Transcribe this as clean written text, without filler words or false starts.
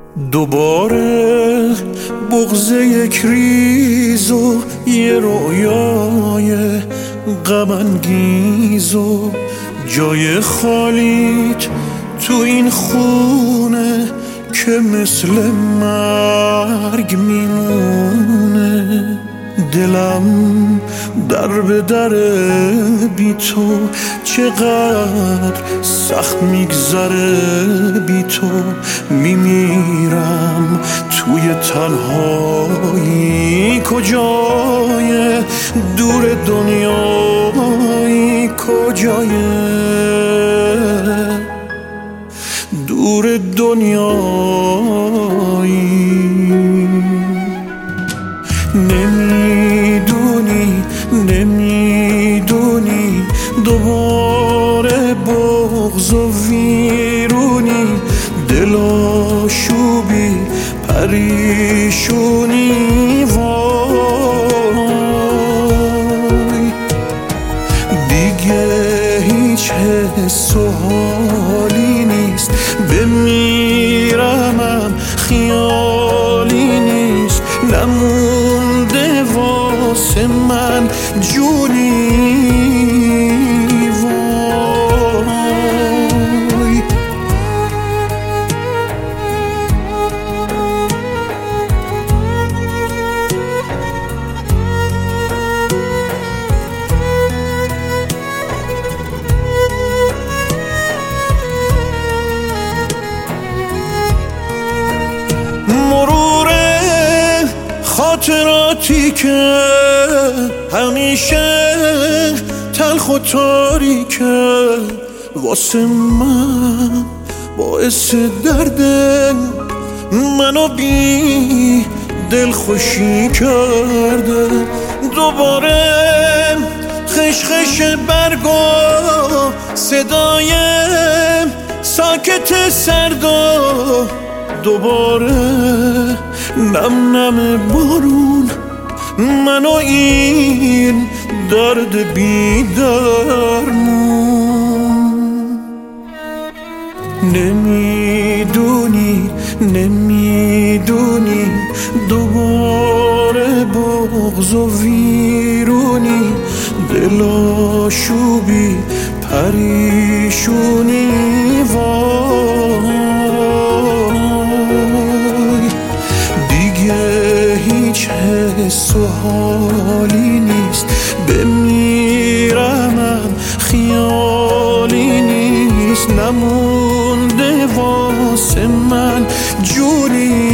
دوباره بغض یک ریز و یه رویای غم انگیز و جای خالیت تو این خونه که مثل مرگ میمونه. دلم در به در بی تو چقدر سخت میگذره، بی تو میمیرم توی تنهایی. کجای دور دنیایی، کجای دور دنیایی. نمیدونی دوباره بغض و ویرونی، دلاشوبی پریشونی. وای دیگه هیچ حس و حالی نیست، بمیرمم خیالی نیست، نمونده واسه من جونی. وای خاطراتی که همیشه تلخ و تاریکه، واسه من باعث درده، منو بی دل خوشی کرده. دوباره خشخش برگا، صدای ساکت سردا، دوباره نم نم بارون، منو این درد بی درمون. نمیدونی دوباره بغض و ویرونی، دلاشوبی پریشونی. وای دیگه هیچ حس و حالی نیست، بمیرمم خیالی نیست، نمونده واسه من جونی.